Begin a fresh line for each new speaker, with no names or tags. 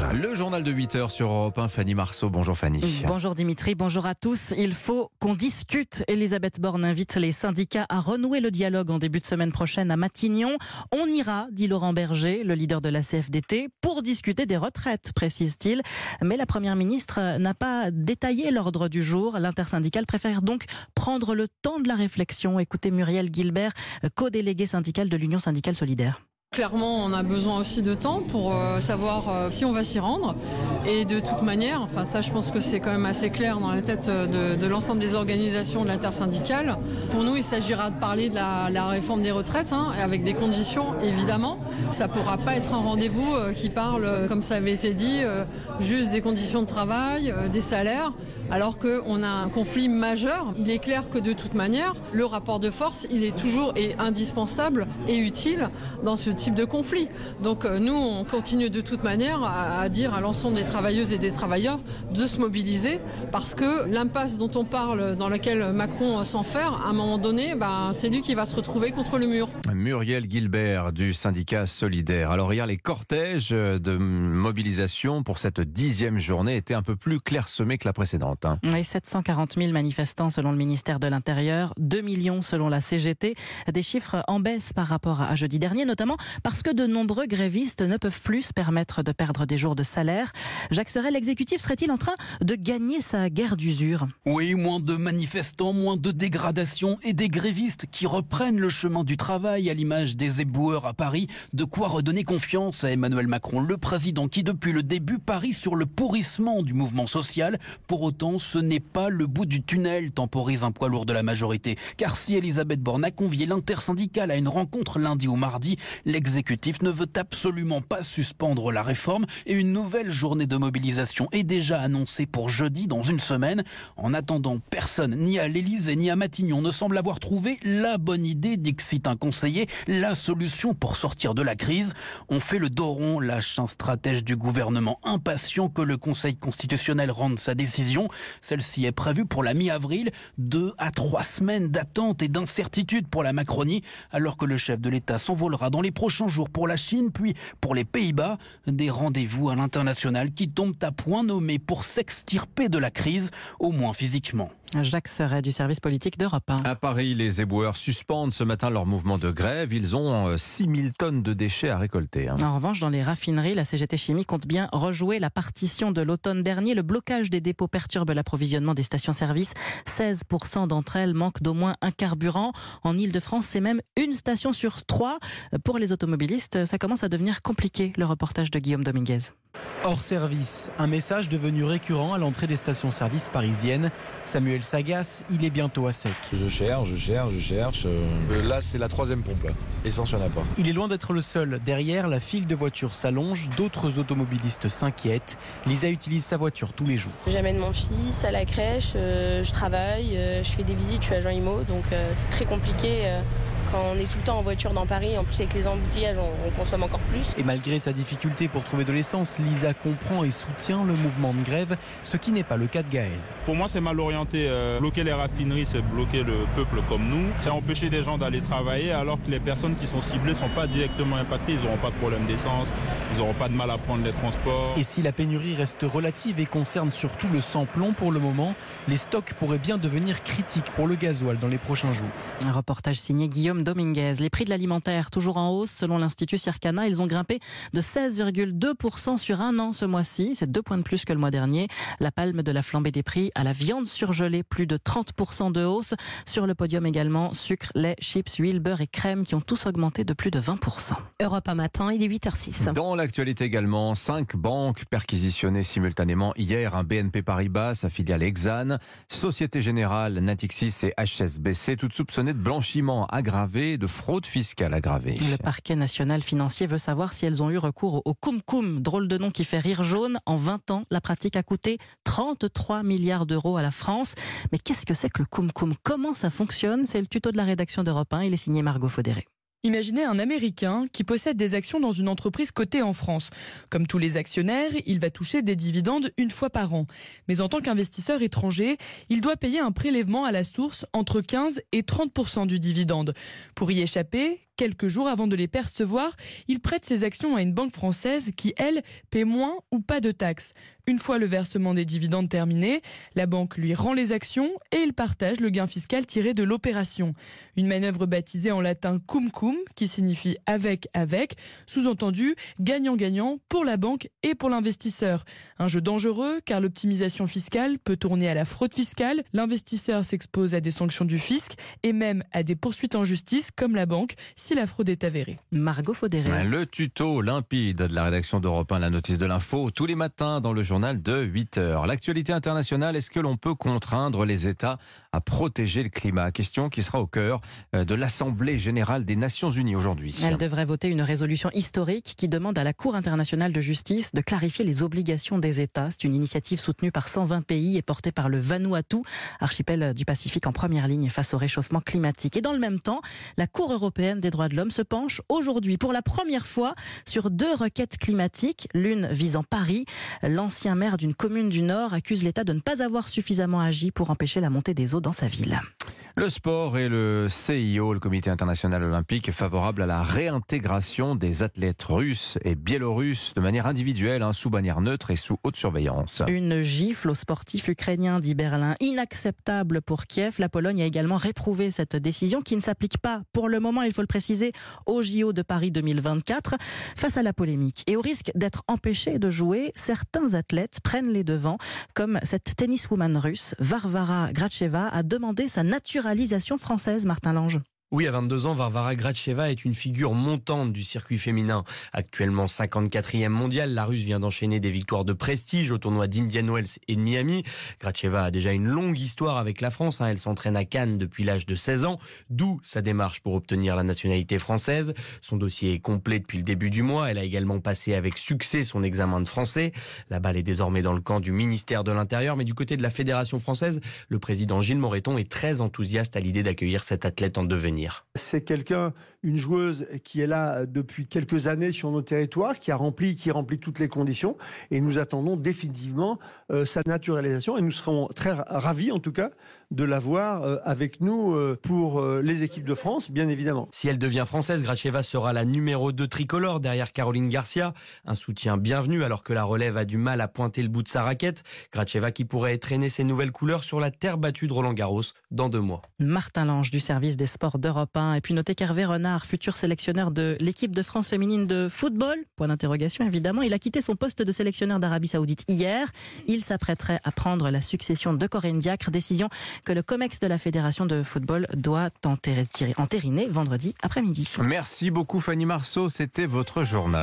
Le journal de 8h sur Europe 1, Fanny Marceau. Bonjour Fanny.
Bonjour Dimitri, bonjour à tous. Il faut qu'on discute. Elisabeth Borne invite les syndicats à renouer le dialogue en début de semaine prochaine à Matignon. On ira, dit Laurent Berger, le leader de la CFDT, pour discuter des retraites, précise-t-il. Mais la Première ministre n'a pas détaillé l'ordre du jour. L'intersyndicale préfère donc prendre le temps de la réflexion. Écoutez Muriel Guilbert, co-déléguée syndicale de l'Union syndicale solidaire.
Clairement, on a besoin aussi de temps pour savoir si on va s'y rendre. Et de toute manière, enfin ça je pense que c'est quand même assez clair dans la tête de l'ensemble des organisations de l'intersyndicale. Pour nous, il s'agira de parler de la réforme des retraites, avec des conditions évidemment. Ça ne pourra pas être un rendez-vous qui parle, comme ça avait été dit, juste des conditions de travail, des salaires, alors qu'on a un conflit majeur. Il est clair que de toute manière, le rapport de force, il est toujours indispensable et utile dans ce type de conflit. Donc nous, on continue de toute manière à dire à l'ensemble des travailleuses et des travailleurs de se mobiliser parce que l'impasse dont on parle, dans laquelle Macron s'enferme, à un moment donné, c'est lui qui va se retrouver contre le mur.
Muriel Guilbert du syndicat Solidaire. Alors hier, les cortèges de mobilisation pour cette 10e journée étaient un peu plus clairsemés que la précédente.
Et 740 000 manifestants selon le ministère de l'Intérieur, 2 millions selon la CGT. Des chiffres en baisse par rapport à jeudi dernier, notamment parce que de nombreux grévistes ne peuvent plus se permettre de perdre des jours de salaire. Jacques Serret, l'exécutif serait-il en train de gagner sa guerre d'usure ?
Oui, moins de manifestants, moins de dégradation et des grévistes qui reprennent le chemin du travail à l'image des éboueurs à Paris. De quoi redonner confiance à Emmanuel Macron, le président qui depuis le début parie sur le pourrissement du mouvement social. Pour autant, ce n'est pas le bout du tunnel, temporise un poids lourd de la majorité. Car si Elisabeth Borne a convié l'intersyndicale à une rencontre lundi ou mardi, l'exécutif ne veut absolument pas suspendre la réforme et une nouvelle journée de mobilisation est déjà annoncée pour jeudi dans une semaine. En attendant, personne, ni à l'Élysée ni à Matignon, ne semble avoir trouvé la bonne idée, dixit un conseiller, la solution pour sortir de la crise. On fait le dos rond, lâche un stratège du gouvernement impatient que le Conseil constitutionnel rende sa décision. Celle-ci est prévue pour la mi-avril, 2 à 3 semaines d'attente et d'incertitude pour la Macronie, alors que le chef de l'État s'envolera dans les prochains jours pour la Chine, puis pour les Pays-Bas. Des rendez-vous à l'international qui tombent à point nommé pour s'extirper de la crise, au moins physiquement.
Jacques Serret du service politique d'Europe 1.
À Paris, les éboueurs suspendent ce matin leur mouvement de grève. Ils ont 6000 tonnes de déchets à récolter.
En revanche, dans les raffineries, la CGT Chimie compte bien rejouer la partition de l'automne dernier. Le blocage des dépôts perturbe l'approvisionnement des stations-service. 16% d'entre elles manquent d'au moins un carburant. En Ile-de-France, c'est même une station sur 3. Pour les automobilistes, ça commence à devenir compliqué. Le reportage de Guillaume Dominguez.
Hors service, un message devenu récurrent à l'entrée des stations-service parisiennes. Samuel s'agace, il est bientôt à sec.
Je cherche. Là, c'est la 3e pompe. Là. Essence, il n'y en a pas.
Il est loin d'être le seul. Derrière, la file de voitures s'allonge. D'autres automobilistes s'inquiètent. Lisa utilise sa voiture tous les jours.
J'amène mon fils à la crèche, je travaille, je fais des visites, je suis agent IMO, donc c'est très compliqué. Quand on est tout le temps en voiture dans Paris, en plus avec les embouteillages, on consomme encore plus.
Et malgré sa difficulté pour trouver de l'essence, Lisa comprend et soutient le mouvement de grève, ce qui n'est pas le cas de Gaël.
Pour moi, c'est mal orienté. Bloquer les raffineries, c'est bloquer le peuple comme nous. C'est empêcher des gens d'aller travailler alors que les personnes qui sont ciblées ne sont pas directement impactées. Ils n'auront pas de problème d'essence, ils n'auront pas de mal à prendre les transports.
Et si la pénurie reste relative et concerne surtout le sans-plomb pour le moment, les stocks pourraient bien devenir critiques pour le gasoil dans les prochains jours.
Un reportage signé Guillaume Dominguez. Les prix de l'alimentaire toujours en hausse selon l'Institut Circana. Ils ont grimpé de 16,2% sur un an ce mois-ci. C'est 2 points de plus que le mois dernier. La palme de la flambée des prix à la viande surgelée, plus de 30% de hausse. Sur le podium également, sucre, lait, chips, huile, beurre et crème qui ont tous augmenté de plus de 20%.
Europe 1 matin, il est 8h06.
Dans l'actualité également, 5 banques perquisitionnées simultanément hier. BNP Paribas, sa filiale Exane, Société Générale, Natixis et HSBC, toutes soupçonnées de blanchiment aggravé, de fraude fiscale aggravée.
Le parquet national financier veut savoir si elles ont eu recours au Coum-Coum, drôle de nom qui fait rire jaune. En 20 ans, la pratique a coûté 33 milliards d'euros à la France. Mais qu'est-ce que c'est que le Coum-Coum ? Comment ça fonctionne ? C'est le tuto de la rédaction d'Europe 1. Il est signé Margot Faudéré.
Imaginez un Américain qui possède des actions dans une entreprise cotée en France. Comme tous les actionnaires, il va toucher des dividendes une fois par an. Mais en tant qu'investisseur étranger, il doit payer un prélèvement à la source entre 15 et 30% du dividende. Pour y échapper, Quelques jours avant de les percevoir, il prête ses actions à une banque française qui, elle, paie moins ou pas de taxes. Une fois le versement des dividendes terminé, la banque lui rend les actions et il partage le gain fiscal tiré de l'opération. Une manœuvre baptisée en latin cum cum, qui signifie avec, sous-entendu gagnant-gagnant pour la banque et pour l'investisseur. Un jeu dangereux car l'optimisation fiscale peut tourner à la fraude fiscale, l'investisseur s'expose à des sanctions du fisc et même à des poursuites en justice comme la banque si la fraude est avérée.
Margot Faudéré.
Le tuto limpide de la rédaction d'Europe 1, la notice de l'info, tous les matins dans le journal de 8h. L'actualité internationale, est-ce que l'on peut contraindre les États à protéger le climat? Question qui sera au cœur de l'Assemblée générale des Nations unies aujourd'hui.
Elle devrait voter une résolution historique qui demande à la Cour internationale de justice de clarifier les obligations des États. C'est une initiative soutenue par 120 pays et portée par le Vanuatu, archipel du Pacifique en première ligne face au réchauffement climatique. Et dans le même temps, la Cour européenne des droits de l'homme se penche aujourd'hui pour la première fois sur 2 requêtes climatiques, l'une visant Paris. L'ancien maire d'une commune du Nord accuse l'État de ne pas avoir suffisamment agi pour empêcher la montée des eaux dans sa ville.
Le sport et le CIO, le Comité international olympique, est favorable à la réintégration des athlètes russes et biélorusses de manière individuelle, sous bannière neutre et sous haute surveillance.
Une gifle aux sportifs ukrainiens, dit Berlin. Inacceptable pour Kiev. La Pologne a également réprouvé cette décision qui ne s'applique pas pour le moment, il faut le préciser, au JO de Paris 2024. Face à la polémique et au risque d'être empêchés de jouer, certains athlètes prennent les devants, comme cette tenniswoman russe, Varvara Gracheva, a demandé sa naturalisation française, Martin Lange.
Oui, à 22 ans, Varvara Gracheva est une figure montante du circuit féminin. Actuellement 54e mondiale, la Russe vient d'enchaîner des victoires de prestige au tournoi d'Indian Wells et de Miami. Gracheva a déjà une longue histoire avec la France. Elle s'entraîne à Cannes depuis l'âge de 16 ans, d'où sa démarche pour obtenir la nationalité française. Son dossier est complet depuis le début du mois. Elle a également passé avec succès son examen de français. La balle est désormais dans le camp du ministère de l'Intérieur, mais du côté de la Fédération française, le président Gilles Moreton est très enthousiaste à l'idée d'accueillir cette athlète en devenir.
C'est une joueuse qui est là depuis quelques années sur nos territoires, qui remplit toutes les conditions et nous attendons définitivement sa naturalisation et nous serons très ravis en tout cas de l'avoir avec nous pour les équipes de France, bien évidemment.
Si elle devient française, Gracheva sera la numéro 2 tricolore derrière Caroline Garcia. Un soutien bienvenu alors que la relève a du mal à pointer le bout de sa raquette. Gracheva qui pourrait traîner ses nouvelles couleurs sur la terre battue de Roland-Garros dans 2 mois.
Martin Lange du service des sports d'Europe 1. Et puis notez qu'Hervé Renard, futur sélectionneur de l'équipe de France féminine de football, point d'interrogation évidemment, il a quitté son poste de sélectionneur d'Arabie Saoudite hier. Il s'apprêterait à prendre la succession de Corinne Diacre, décision que le COMEX de la Fédération de football doit entériner vendredi après-midi.
Merci beaucoup Fanny Marceau, c'était votre journal.